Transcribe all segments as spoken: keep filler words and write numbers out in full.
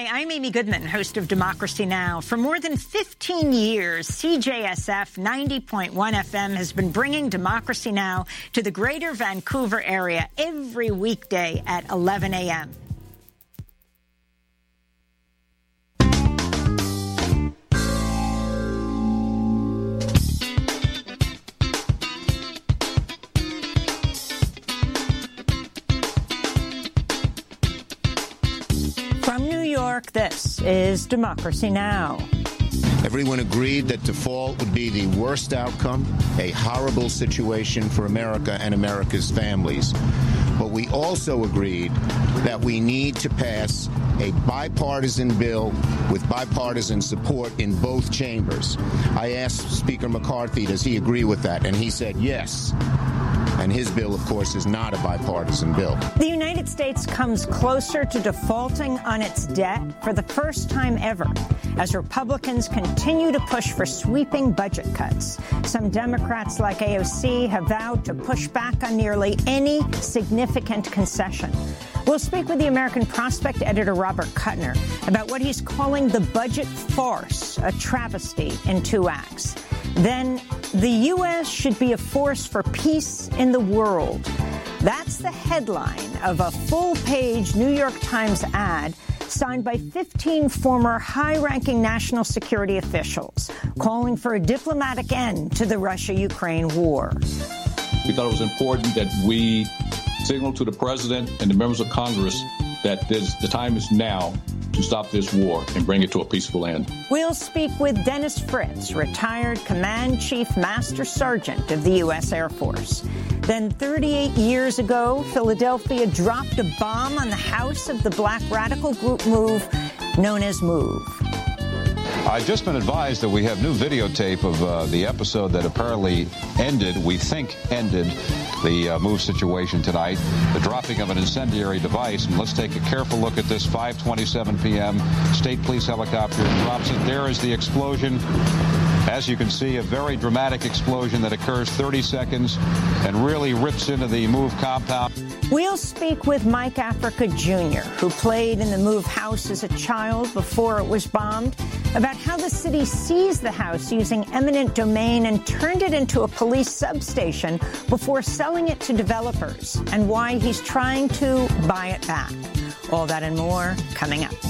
Hi, I'm Amy Goodman, host of Democracy Now! For more than fifteen years, C J S F ninety point one F M has been bringing Democracy Now! To the greater Vancouver area every weekday at eleven a m From New York, this is Democracy Now! Everyone agreed that default would be the worst outcome, a horrible situation for America and America's families. But we also agreed that we need to pass a bipartisan bill with bipartisan support in both chambers. I asked Speaker McCarthy, does he agree with that? And he said yes. And his bill, of course, is not a bipartisan bill. The United States comes closer to defaulting on its debt for the first time ever as Republicans continue to push for sweeping budget cuts. Some Democrats like A O C have vowed to push back on nearly any significant concession. We'll speak with the American Prospect editor Robert Kuttner about what he's calling the budget farce, a travesty in two acts. Then, the U S should be a force for peace in the world. That's the headline of a full-page New York Times ad signed by fifteen former high-ranking national security officials, calling for a diplomatic end to the Russia-Ukraine war. We thought it was important that we signal to the president and the members of Congress that this, the time is now to stop this war and bring it to a peaceful end. We'll speak with Dennis Fritz, retired Command Chief Master Sergeant of the U S Air Force. Then thirty-eight years ago, Philadelphia dropped a bomb on the house of the black radical group MOVE, known as MOVE. I've just been advised that we have new videotape of uh, the episode that apparently ended, we think ended, the uh, MOVE situation tonight, the dropping of an incendiary device. And let's take a careful look at this. five twenty-seven p m State Police helicopter drops it. There is the explosion. As you can see, a very dramatic explosion that occurs thirty seconds and really rips into the MOVE compound. We'll speak with Mike Africa Junior, who played in the MOVE house as a child before it was bombed, about how the city seized the house using eminent domain and turned it into a police substation before selling it to developers, and why he's trying to buy it back. All that and more coming up.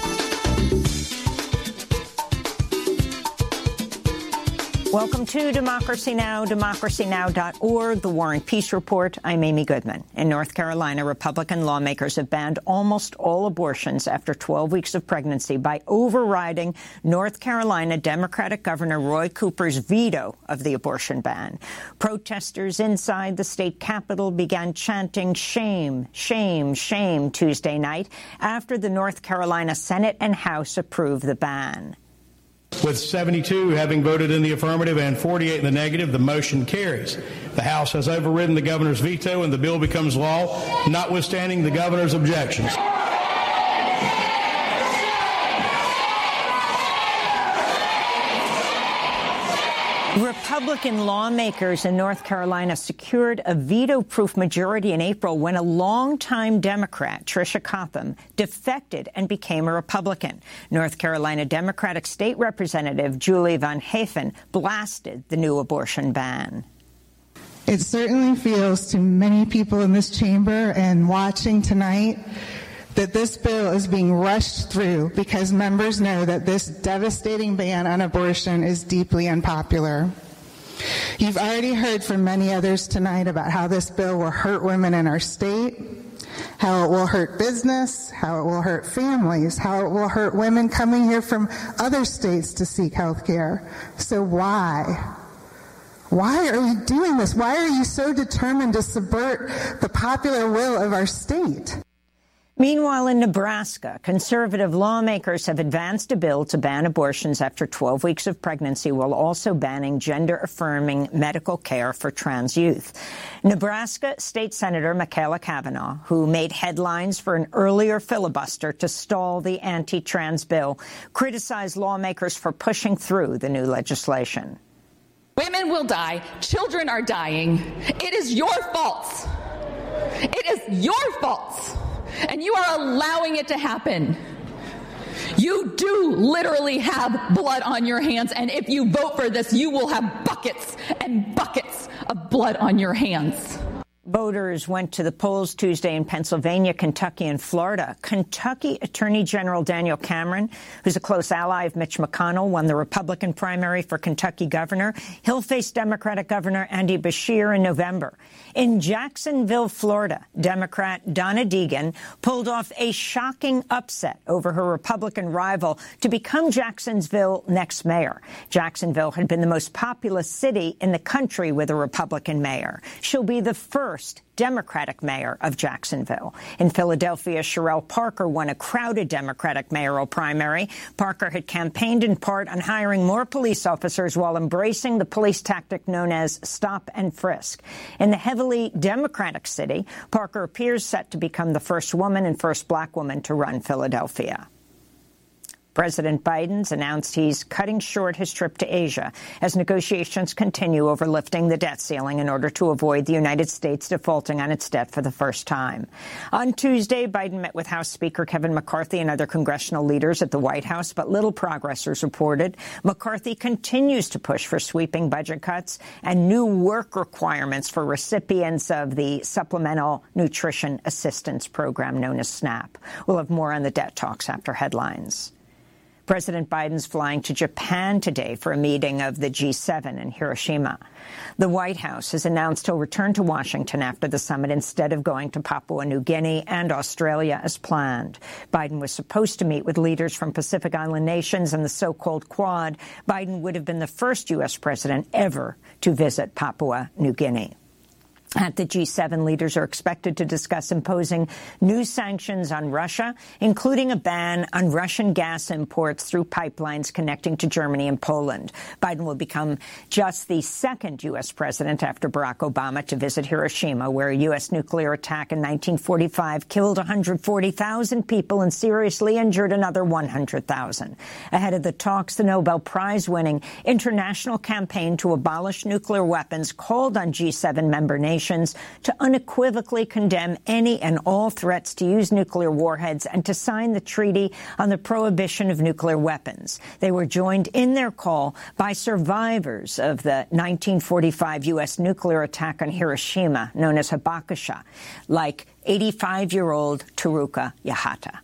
Welcome to Democracy Now!, democracy now dot org, the War and Peace Report. I'm Amy Goodman. In North Carolina, Republican lawmakers have banned almost all abortions after twelve weeks of pregnancy by overriding North Carolina Democratic Governor Roy Cooper's veto of the abortion ban. Protesters inside the state capitol began chanting shame, shame, shame Tuesday night after the North Carolina Senate and House approved the ban. With seventy-two having voted in the affirmative and forty-eight in the negative, the motion carries. The House has overridden the governor's veto and the bill becomes law, notwithstanding the governor's objections. Republican lawmakers in North Carolina secured a veto-proof majority in April when a longtime Democrat, Tricia Cotham, defected and became a Republican. North Carolina Democratic State Representative Julie Van Hafen blasted the new abortion ban. It certainly feels to many people in this chamber and watching tonight that this bill is being rushed through because members know that this devastating ban on abortion is deeply unpopular. You've already heard from many others tonight about how this bill will hurt women in our state, how it will hurt business, how it will hurt families, how it will hurt women coming here from other states to seek health care. So why? Why are you doing this? Why are you so determined to subvert the popular will of our state? Meanwhile, in Nebraska, conservative lawmakers have advanced a bill to ban abortions after twelve weeks of pregnancy while also banning gender-affirming medical care for trans youth. Nebraska State Senator Michaela Cavanaugh, who made headlines for an earlier filibuster to stall the anti-trans bill, criticized lawmakers for pushing through the new legislation. Women will die. Children are dying. It is your fault. It is your fault. And you are allowing it to happen. You do literally have blood on your hands, and if you vote for this, you will have buckets and buckets of blood on your hands. Voters went to the polls Tuesday in Pennsylvania, Kentucky, and Florida. Kentucky Attorney General Daniel Cameron, who's a close ally of Mitch McConnell, won the Republican primary for Kentucky governor. He'll face Democratic Governor Andy Beshear in November. In Jacksonville, Florida, Democrat Donna Deegan pulled off a shocking upset over her Republican rival to become Jacksonville's next mayor. Jacksonville had been the most populous city in the country with a Republican mayor. She'll be the first Democratic mayor of Jacksonville. In Philadelphia, Sherelle Parker won a crowded Democratic mayoral primary. Parker had campaigned in part on hiring more police officers while embracing the police tactic known as stop and frisk. In the heavily Democratic city, Parker appears set to become the first woman and first black woman to run Philadelphia. President Biden's announced he's cutting short his trip to Asia as negotiations continue over lifting the debt ceiling in order to avoid the United States defaulting on its debt for the first time. On Tuesday, Biden met with House Speaker Kevin McCarthy and other congressional leaders at the White House, but little progress was reported. McCarthy continues to push for sweeping budget cuts and new work requirements for recipients of the Supplemental Nutrition Assistance Program known as SNAP. We'll have more on the debt talks after headlines. President Biden's flying to Japan today for a meeting of the G seven in Hiroshima. The White House has announced he'll return to Washington after the summit instead of going to Papua New Guinea and Australia as planned. Biden was supposed to meet with leaders from Pacific Island nations and the so-called Quad. Biden would have been the first U S president ever to visit Papua New Guinea. At the G seven, leaders are expected to discuss imposing new sanctions on Russia, including a ban on Russian gas imports through pipelines connecting to Germany and Poland. Biden will become just the second U S president after Barack Obama to visit Hiroshima, where a U S nuclear attack in nineteen forty-five killed one hundred forty thousand people and seriously injured another one hundred thousand. Ahead of the talks, the Nobel Prize-winning International Campaign to Abolish Nuclear Weapons called on G seven member nations to unequivocally condemn any and all threats to use nuclear warheads and to sign the Treaty on the Prohibition of Nuclear Weapons. They were joined in their call by survivors of the nineteen forty-five U S nuclear attack on Hiroshima, known as Hibakusha, like eighty-five-year-old Teruka Yahata.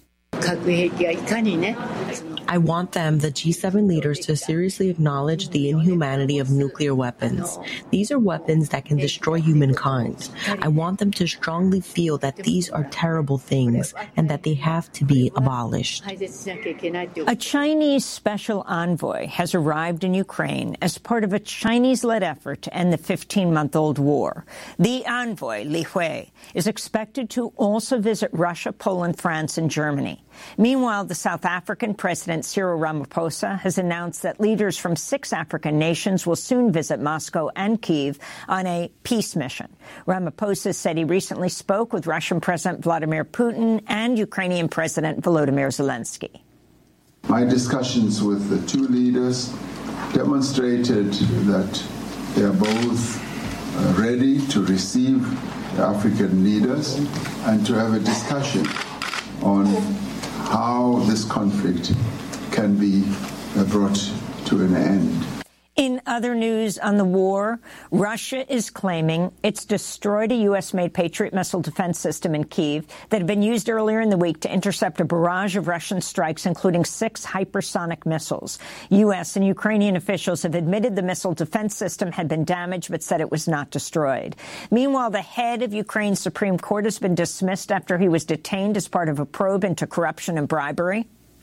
I want them, the G seven leaders, to seriously acknowledge the inhumanity of nuclear weapons. These are weapons that can destroy humankind. I want them to strongly feel that these are terrible things and that they have to be abolished. A Chinese special envoy has arrived in Ukraine as part of a Chinese-led effort to end the fifteen-month-old war. The envoy, Li Hui, is expected to also visit Russia, Poland, France, and Germany. Meanwhile, the South African President Cyril Ramaphosa has announced that leaders from six African nations will soon visit Moscow and Kyiv on a peace mission. Ramaphosa said he recently spoke with Russian President Vladimir Putin and Ukrainian President Volodymyr Zelensky. My discussions with the two leaders demonstrated that they are both ready to receive the African leaders and to have a discussion on how this conflict can be brought to an end. In other news on the war, Russia is claiming it's destroyed a U S-made Patriot missile defense system in Kyiv that had been used earlier in the week to intercept a barrage of Russian strikes, including six hypersonic missiles. U S and Ukrainian officials have admitted the missile defense system had been damaged, but said it was not destroyed. Meanwhile, the head of Ukraine's Supreme Court has been dismissed after he was detained as part of a probe into corruption and bribery.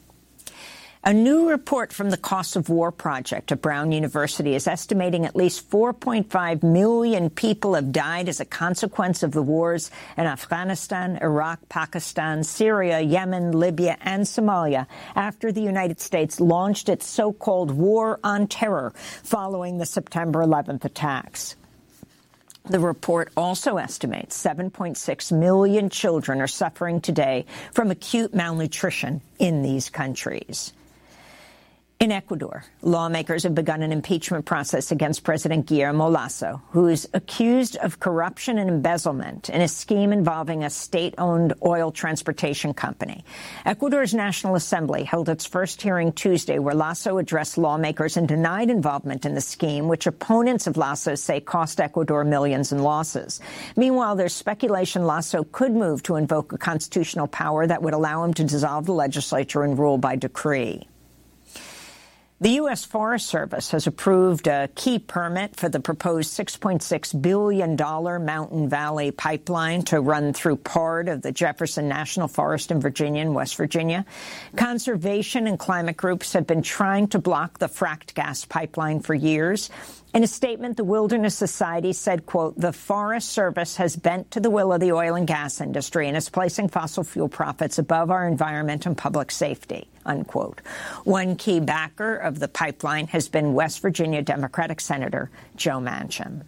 A new report from the Cost of War Project at Brown University is estimating at least four point five million people have died as a consequence of the wars in Afghanistan, Iraq, Pakistan, Syria, Yemen, Libya, and Somalia after the United States launched its so-called War on Terror following the September eleventh attacks. The report also estimates seven point six million children are suffering today from acute malnutrition in these countries. In Ecuador, lawmakers have begun an impeachment process against President Guillermo Lasso, who is accused of corruption and embezzlement in a scheme involving a state-owned oil transportation company. Ecuador's National Assembly held its first hearing Tuesday, where Lasso addressed lawmakers and denied involvement in the scheme, which opponents of Lasso say cost Ecuador millions in losses. Meanwhile, there's speculation Lasso could move to invoke a constitutional power that would allow him to dissolve the legislature and rule by decree. The U S Forest Service has approved a key permit for the proposed six point six billion dollars Mountain Valley Pipeline to run through part of the Jefferson National Forest in Virginia and West Virginia. Conservation and climate groups have been trying to block the fracked gas pipeline for years. In a statement, the Wilderness Society said, quote, the Forest Service has bent to the will of the oil and gas industry and is placing fossil fuel profits above our environment and public safety, unquote. One key backer of the pipeline has been West Virginia Democratic Senator Joe Manchin.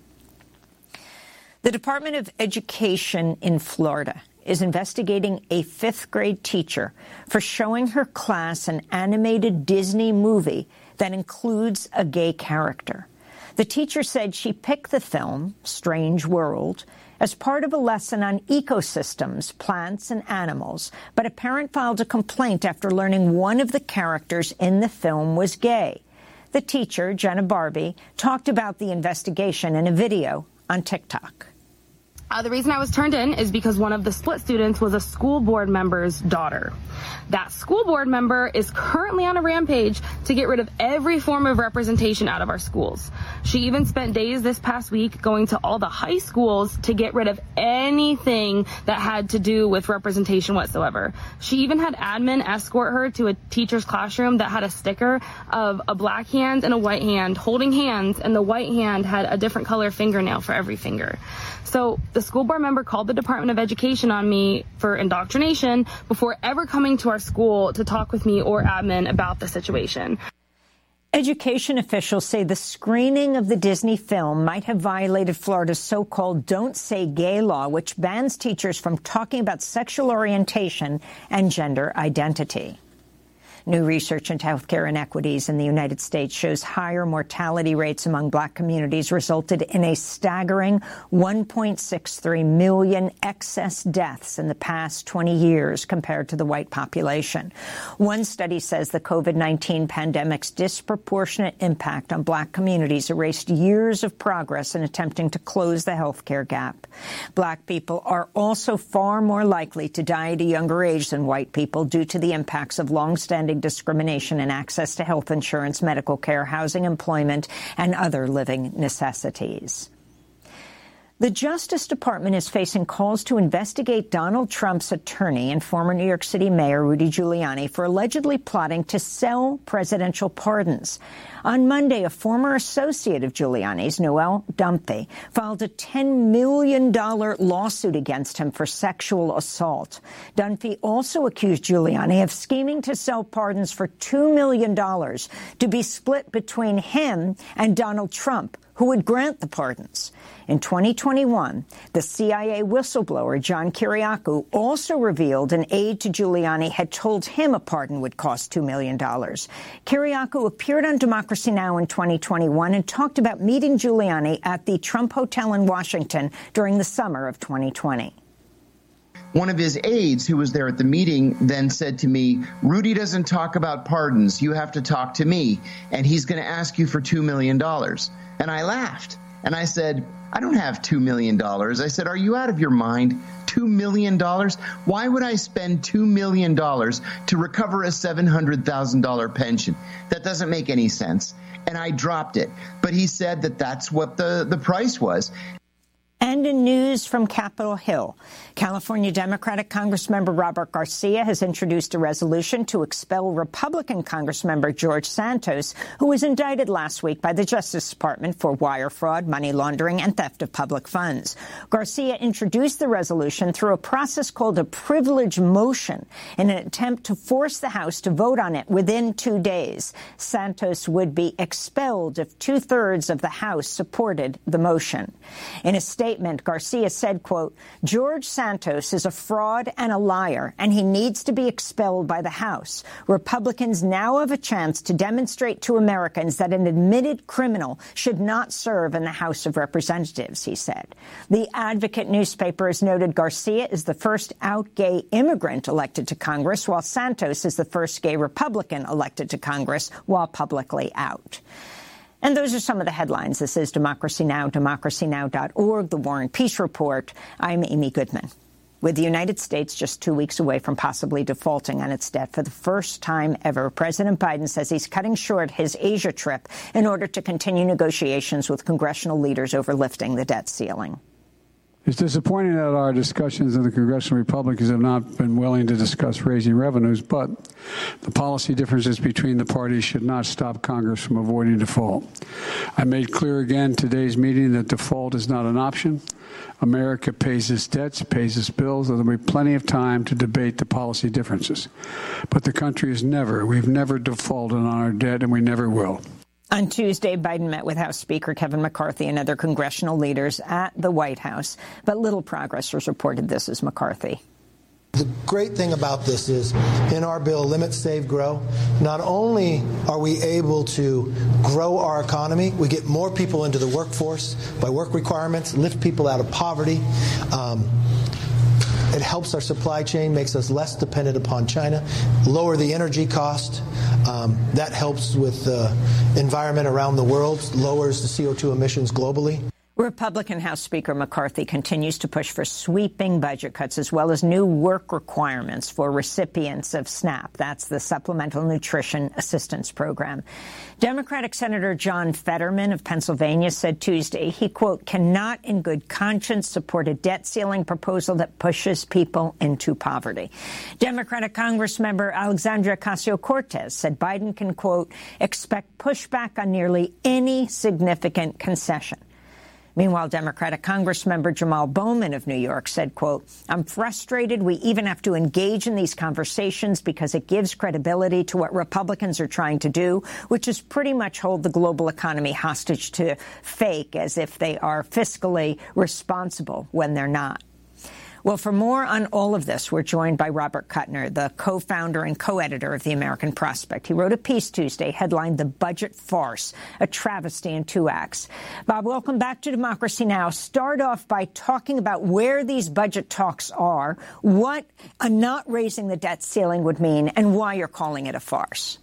The Department of Education in Florida is investigating a fifth grade teacher for showing her class an animated Disney movie that includes a gay character. The teacher said she picked the film, Strange World, as part of a lesson on ecosystems, plants and animals, but a parent filed a complaint after learning one of the characters in the film was gay. The teacher, Jenna Barbie, talked about the investigation in a video on TikTok. Uh, the reason I was turned in is because one of the split students was a school board member's daughter. That school board member is currently on a rampage to get rid of every form of representation out of our schools. She even spent days this past week going to all the high schools to get rid of anything that had to do with representation whatsoever. She even had admin escort her to a teacher's classroom that had a sticker of a black hand and a white hand holding hands, and the white hand had a different color fingernail for every finger. So the school board member called the Department of Education on me for indoctrination before ever coming to our school to talk with me or admin about the situation. Education officials say the screening of the Disney film might have violated Florida's so-called Don't Say Gay law, which bans teachers from talking about sexual orientation and gender identity. New research into healthcare inequities in the United States shows higher mortality rates among black communities resulted in a staggering one point six three million excess deaths in the past twenty years compared to the white population. One study says the COVID nineteen pandemic's disproportionate impact on black communities erased years of progress in attempting to close the healthcare gap. Black people are also far more likely to die at a younger age than white people due to the impacts of longstanding discrimination in access to health insurance, medical care, housing, employment, and other living necessities. The Justice Department is facing calls to investigate Donald Trump's attorney and former New York City Mayor Rudy Giuliani for allegedly plotting to sell presidential pardons. On Monday, a former associate of Giuliani's, Noel Dunphy, filed a ten million dollars lawsuit against him for sexual assault. Dunphy also accused Giuliani of scheming to sell pardons for two million dollars to be split between him and Donald Trump, who would grant the pardons. In twenty twenty-one, the C I A whistleblower John Kiriakou also revealed an aide to Giuliani had told him a pardon would cost two million dollars. Kiriakou appeared on Democracy Now! In twenty twenty-one and talked about meeting Giuliani at the Trump Hotel in Washington during the summer of twenty twenty. One of his aides who was there at the meeting then said to me, Rudy doesn't talk about pardons. You have to talk to me, and he's going to ask you for two million dollars. And I laughed, and I said, I don't have two million dollars. I said, are you out of your mind? two million dollars? Why would I spend two million dollars to recover a seven hundred thousand dollars pension? That doesn't make any sense. And I dropped it. But he said that that's what the, the price was. And in news from Capitol Hill, California Democratic Congressmember Robert Garcia has introduced a resolution to expel Republican Congressmember George Santos, who was indicted last week by the Justice Department for wire fraud, money laundering, and theft of public funds. Garcia introduced the resolution through a process called a privilege motion in an attempt to force the House to vote on it within two days. Santos would be expelled if two-thirds of the House supported the motion. In a statement, statement, Garcia said, quote, George Santos is a fraud and a liar, and he needs to be expelled by the House. Republicans now have a chance to demonstrate to Americans that an admitted criminal should not serve in the House of Representatives, he said. The Advocate newspaper has noted Garcia is the first out gay immigrant elected to Congress, while Santos is the first gay Republican elected to Congress while publicly out. And those are some of the headlines. This is Democracy Now!, democracy now dot org, The War and Peace Report. I'm Amy Goodman. With the United States just two weeks away from possibly defaulting on its debt for the first time ever, President Biden says he's cutting short his Asia trip in order to continue negotiations with congressional leaders over lifting the debt ceiling. It's disappointing that our discussions in the congressional Republicans have not been willing to discuss raising revenues, but the policy differences between the parties should not stop Congress from avoiding default. I made clear again today's meeting that default is not an option. America pays its debts, pays its bills, and there will be plenty of time to debate the policy differences. But the country has never, we've never defaulted on our debt, and we never will. On Tuesday, Biden met with House Speaker Kevin McCarthy and other congressional leaders at the White House, but little progress was reported. This is McCarthy. The great thing about this is, in our bill, Limit, Save, Grow, not only are we able to grow our economy, we get more people into the workforce by work requirements, lift people out of poverty. Um, It helps our supply chain, makes us less dependent upon China, lower the energy cost. Um, that helps with the environment around the world, lowers the C O two emissions globally. Republican House Speaker McCarthy continues to push for sweeping budget cuts as well as new work requirements for recipients of SNAP. That's the Supplemental Nutrition Assistance Program. Democratic Senator John Fetterman of Pennsylvania said Tuesday he, quote, cannot in good conscience support a debt ceiling proposal that pushes people into poverty. Democratic Congressmember Alexandria Ocasio-Cortez said Biden can, quote, expect pushback on nearly any significant concession. Meanwhile, Democratic Congressmember Jamal Bowman of New York said, quote, I'm frustrated we even have to engage in these conversations because it gives credibility to what Republicans are trying to do, which is pretty much hold the global economy hostage to fake as if they are fiscally responsible when they're not. Well, for more on all of this, we're joined by Robert Kuttner, the co-founder and co-editor of The American Prospect. He wrote a piece Tuesday headlined The Budget Farce, a travesty in two acts. Bob, welcome back to Democracy Now! Start off by talking about where these budget talks are, what a not raising the debt ceiling would mean, and why you're calling it a farce.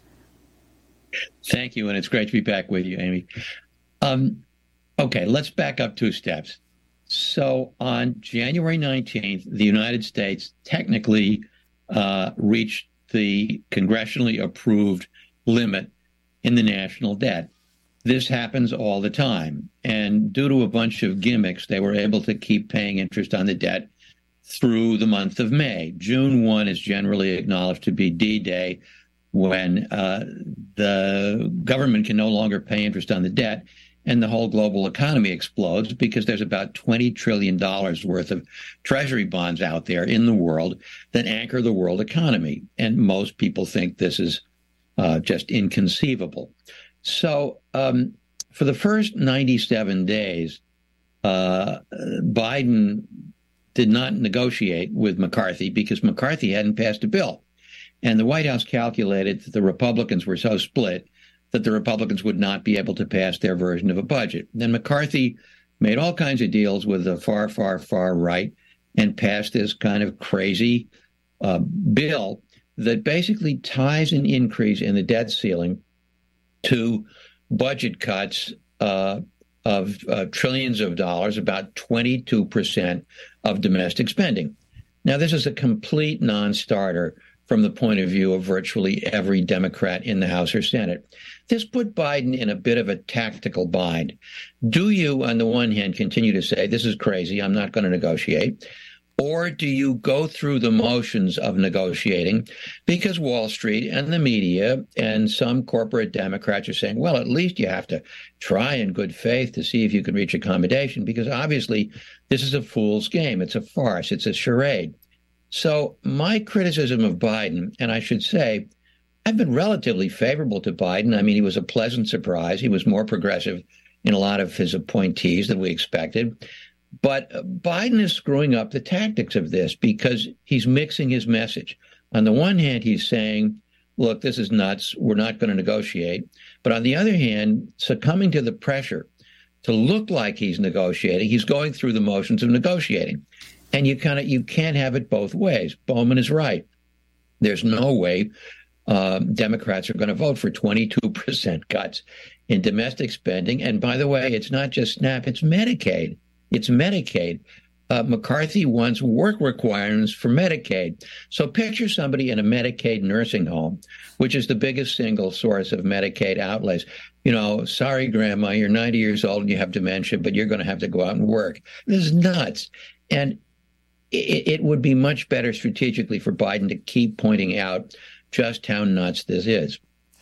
Thank you, and it's great to be back with you, Amy. Um, okay, let's back up two steps. So on January nineteenth, the United States technically uh, reached the congressionally approved limit in the national debt. This happens all the time. And due to a bunch of gimmicks, they were able to keep paying interest on the debt through the month of May. June first is generally acknowledged to be D-Day, when uh, the government can no longer pay interest on the debt. And the whole global economy explodes because there's about twenty trillion dollars worth of treasury bonds out there in the world that anchor the world economy. And most people think this is uh, just inconceivable. So um, for the first ninety-seven days, uh, Biden did not negotiate with McCarthy because McCarthy hadn't passed a bill. And the White House calculated that the Republicans were so split that the Republicans would not be able to pass their version of a budget. Then McCarthy made all kinds of deals with the far, far, far right and passed this kind of crazy uh, bill that basically ties an increase in the debt ceiling to budget cuts uh, of uh, trillions of dollars, about twenty-two percent of domestic spending. Now, this is a complete non-starter from the point of view of virtually every Democrat in the House or Senate. This put Biden in a bit of a tactical bind. Do you, on the one hand, continue to say, this is crazy, I'm not going to negotiate? Or do you go through the motions of negotiating because Wall Street and the media and some corporate Democrats are saying, well, at least you have to try in good faith to see if you can reach accommodation, because obviously this is a fool's game. It's a farce. It's a charade. So my criticism of Biden, and I should say, I've been relatively favorable to Biden. I mean, he was a pleasant surprise. He was more progressive in a lot of his appointees than we expected. But Biden is screwing up the tactics of this because he's mixing his message. On the one hand, he's saying, look, this is nuts. We're not going to negotiate. But on the other hand, succumbing to the pressure to look like he's negotiating, he's going through the motions of negotiating. And you kind of you can't have it both ways. Bowman is right. There's no way uh, Democrats are going to vote for twenty-two percent cuts in domestic spending. And by the way, it's not just SNAP, it's Medicaid. It's Medicaid. Uh, McCarthy wants work requirements for Medicaid. So picture somebody in a Medicaid nursing home, which is the biggest single source of Medicaid outlays. You know, sorry, Grandma, you're ninety years old and you have dementia, but you're going to have to go out and work. This is nuts. And it, it would be much better strategically for Biden to keep pointing out just how nuts this is.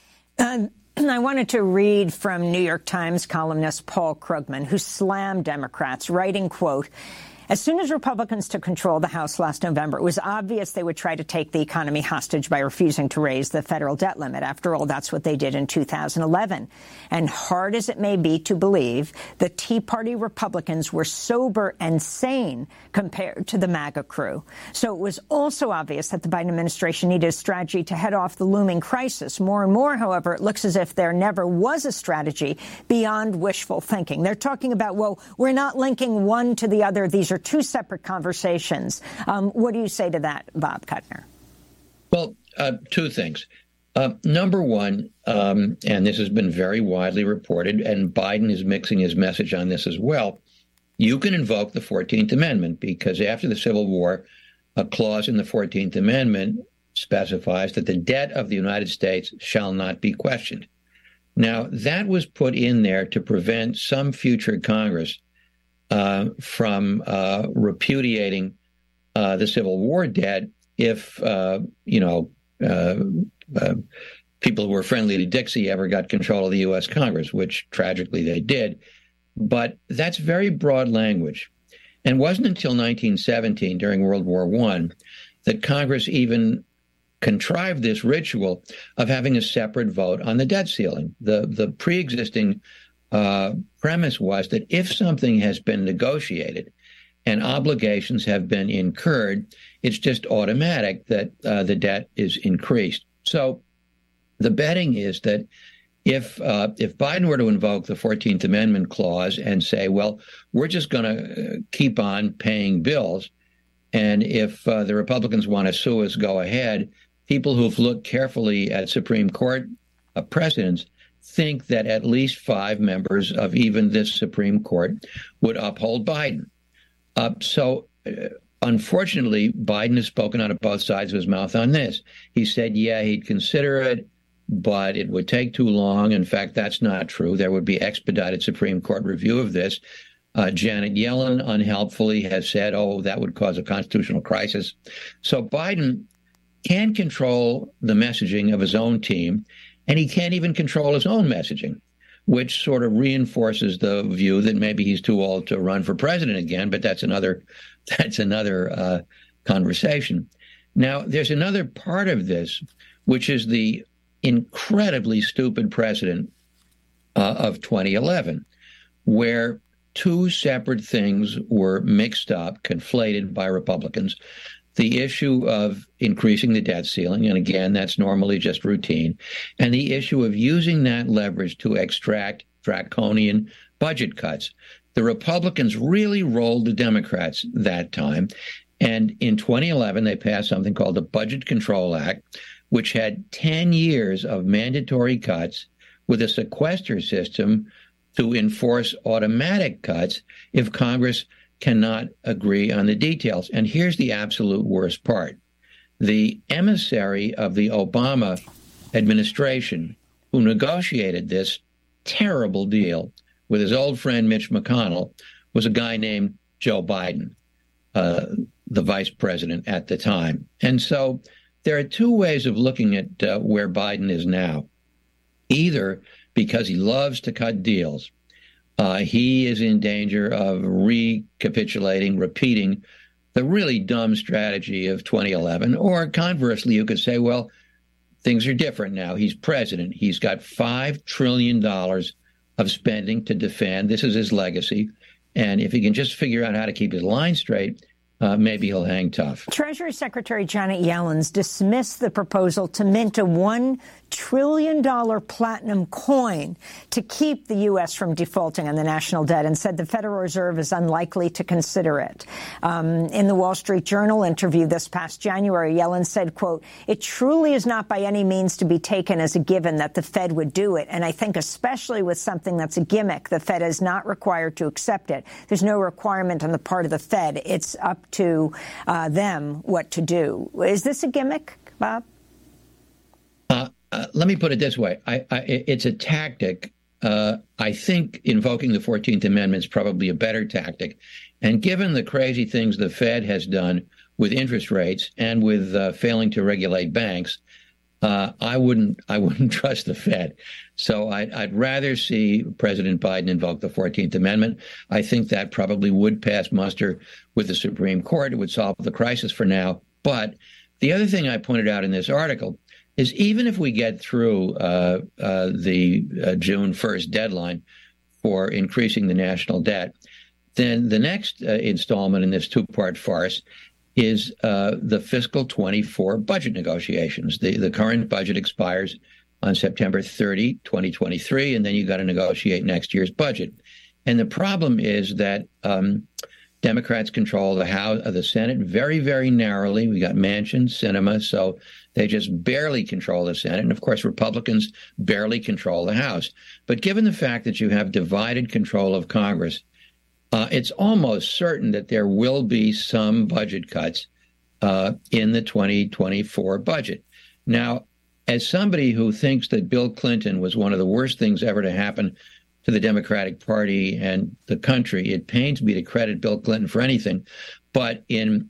Um. I wanted to read from New York Times columnist Paul Krugman, who slammed Democrats, writing, quote, as soon as Republicans took control of the House last November, it was obvious they would try to take the economy hostage by refusing to raise the federal debt limit. After all, that's what they did in two thousand eleven. And hard as it may be to believe, the Tea Party Republicans were sober and sane compared to the MAGA crew. So it was also obvious that the Biden administration needed a strategy to head off the looming crisis. More and more, however, it looks as if there never was a strategy beyond wishful thinking. They're talking about, well, we're not linking one to the other. These are two separate conversations. Um, what do you say to that, Bob Kuttner? Well, uh, two things. Uh, number one, um, and this has been very widely reported, and Biden is mixing his message on this as well, you can invoke the fourteenth Amendment because after the Civil War, a clause in the fourteenth Amendment specifies that the debt of the United States shall not be questioned. Now, that was put in there to prevent some future Congress Uh, from uh, repudiating uh, the Civil War debt if, uh, you know, uh, uh, people who were friendly to Dixie ever got control of the U S Congress, which tragically they did. But that's very broad language. And it wasn't until nineteen seventeen, during World War One, that Congress even contrived this ritual of having a separate vote on the debt ceiling. The, the pre-existing Uh, premise was that if something has been negotiated and obligations have been incurred, it's just automatic that uh, the debt is increased. So the betting is that if uh, if Biden were to invoke the fourteenth Amendment clause and say, well, we're just going to keep on paying bills, and if uh, the Republicans want to sue us, go ahead, people who've looked carefully at Supreme Court uh, precedents think that at least five members of even this Supreme Court would uphold Biden. Uh, so, uh, unfortunately, Biden has spoken out of both sides of his mouth on this. He said, yeah, he'd consider it, but it would take too long. In fact, that's not true. There would be expedited Supreme Court review of this. Uh, Janet Yellen, unhelpfully, has said, oh, that would cause a constitutional crisis. So Biden can control the messaging of his own team, and he can't even control his own messaging, which sort of reinforces the view that maybe he's too old to run for president again. But that's another that's another uh, conversation. Now, there's another part of this, which is the incredibly stupid precedent uh, of twenty eleven, where two separate things were mixed up, conflated by Republicans. The issue of increasing the debt ceiling, and again, that's normally just routine, and the issue of using that leverage to extract draconian budget cuts. The Republicans really rolled the Democrats that time, and in twenty eleven, they passed something called the Budget Control Act, which had ten years of mandatory cuts with a sequester system to enforce automatic cuts if Congress cannot agree on the details. And here's the absolute worst part. The emissary of the Obama administration who negotiated this terrible deal with his old friend Mitch McConnell was a guy named Joe Biden, uh, the vice president at the time. And so there are two ways of looking at uh, where Biden is now. Either because he loves to cut deals, Uh, he is in danger of recapitulating, repeating the really dumb strategy of twenty eleven. Or conversely, you could say, well, things are different now. He's president. He's got five trillion dollars of spending to defend. This is his legacy. And if he can just figure out how to keep his line straight, uh, maybe he'll hang tough. Treasury Secretary Janet Yellen's dismissed the proposal to mint a one trillion dollars platinum coin to keep the U S from defaulting on the national debt and said the Federal Reserve is unlikely to consider it. Um, in the Wall Street Journal interview this past January, Yellen said, quote, "It truly is not by any means to be taken as a given that the Fed would do it. And I think especially with something that's a gimmick, the Fed is not required to accept it. There's no requirement on the part of the Fed. It's up to uh, them what to do." Is this a gimmick, Bob? Uh, uh, let me put it this way. I, I, it's a tactic. Uh, I think invoking the fourteenth Amendment is probably a better tactic. And given the crazy things the Fed has done with interest rates and with uh, failing to regulate banks, uh, I wouldn't I wouldn't trust the Fed. So I'd, I'd rather see President Biden invoke the fourteenth Amendment. I think that probably would pass muster with the Supreme Court. It would solve the crisis for now. But the other thing I pointed out in this article is even if we get through uh, uh, the uh, June first deadline for increasing the national debt, then the next uh, installment in this two-part farce is uh, the fiscal twenty-four budget negotiations. The, the current budget expires on September thirtieth, twenty twenty-three, and then you got to negotiate next year's budget. And the problem is that um, Democrats control the House, uh, the Senate very, very narrowly. We got Manchin, Sinema, so they just barely control the Senate. And of course, Republicans barely control the House. But given the fact that you have divided control of Congress, uh, it's almost certain that there will be some budget cuts uh, in the twenty twenty-four budget. Now, as somebody who thinks that Bill Clinton was one of the worst things ever to happen to the Democratic Party and the country, it pains me to credit Bill Clinton for anything. But in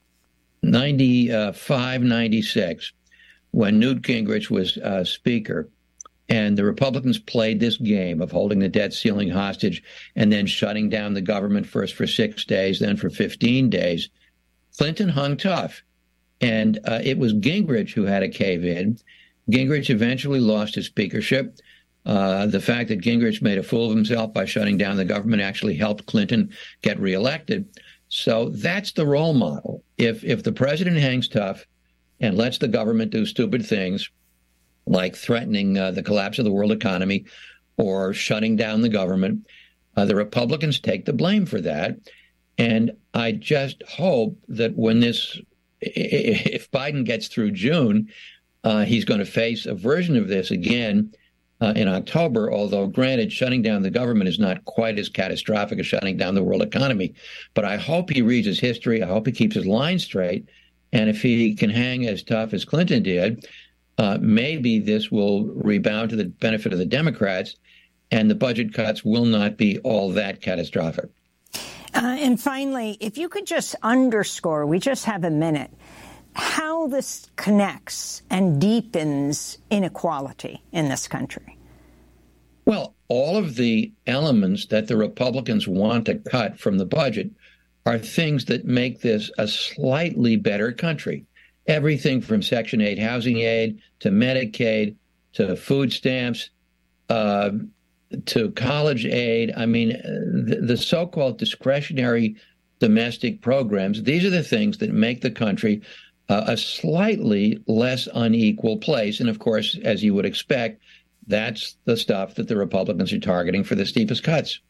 ninety-five, ninety-six, when Newt Gingrich was uh, Speaker, and the Republicans played this game of holding the debt ceiling hostage and then shutting down the government first for six days, then for fifteen days, Clinton hung tough. And uh, it was Gingrich who had to cave in. Gingrich eventually lost his speakership. Uh, the fact that Gingrich made a fool of himself by shutting down the government actually helped Clinton get reelected. So that's the role model. If if the president hangs tough and lets the government do stupid things, like threatening uh, the collapse of the world economy or shutting down the government, uh, the Republicans take the blame for that. And I just hope that when this, if Biden gets through June, uh, he's going to face a version of this again Uh, in October, although granted, shutting down the government is not quite as catastrophic as shutting down the world economy. But I hope he reads his history. I hope he keeps his line straight. And if he can hang as tough as Clinton did, uh, maybe this will rebound to the benefit of the Democrats, and the budget cuts will not be all that catastrophic. Uh, and finally, if you could just underscore, we just have a minute, how this connects and deepens inequality in this country. Well, all of the elements that the Republicans want to cut from the budget are things that make this a slightly better country. Everything from Section eight housing aid to Medicaid to food stamps uh, to college aid. I mean, the, the so-called discretionary domestic programs, these are the things that make the country Uh, a slightly less unequal place. And of course, as you would expect, that's the stuff that the Republicans are targeting for the steepest cuts.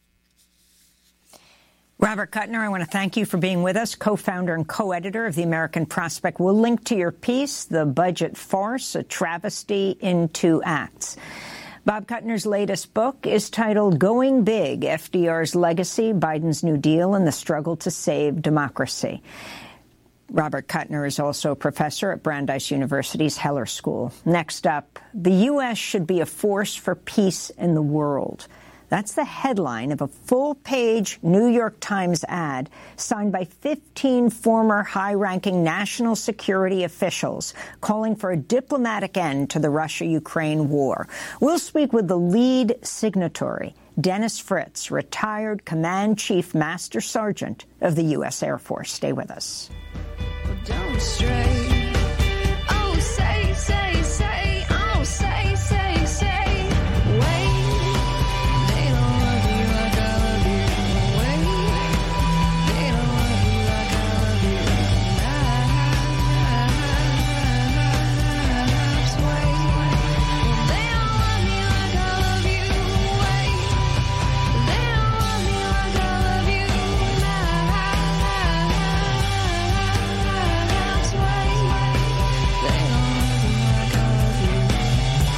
Robert Kuttner, I want to thank you for being with us, co-founder and co-editor of the American Prospect. We'll link to your piece, The Budget Farce, a Travesty in Two Acts. Bob Kuttner's latest book is titled Going Big, F D R's Legacy, Biden's New Deal, and the Struggle to Save Democracy. Robert Kuttner is also a professor at Brandeis University's Heller School. Next up, the U S should be a force for peace in the world. That's the headline of a full-page New York Times ad signed by fifteen former high-ranking national security officials calling for a diplomatic end to the Russia-Ukraine war. We'll speak with the lead signatory, Dennis Fritz, retired Command Chief Master Sergeant of the U S Air Force. Stay with us. Don't stray. Oh, say, say.